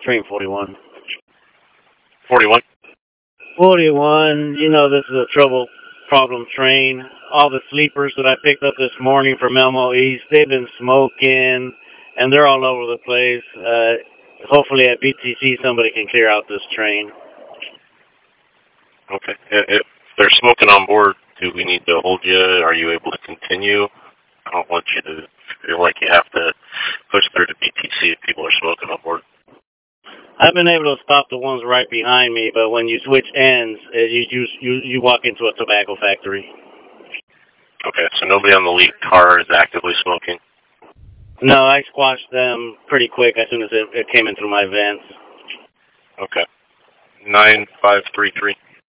train 41. 41? 41, this is a problem train. All the sleepers that I picked up this morning from Elmo East, they've been smoking, and they're all over the place. Hopefully at BTC somebody can clear out this train. Okay. If they're smoking on board, do we need to hold you? Are you able to continue? I don't want you to feel like you have to push through to BTC if people are smoking on board. I've been able to stop the ones right behind me, but when you switch ends, you walk into a tobacco factory. Okay, so nobody on the lead car is actively smoking? No, I squashed them pretty quick as soon as it came in through my vents. Okay. 9533.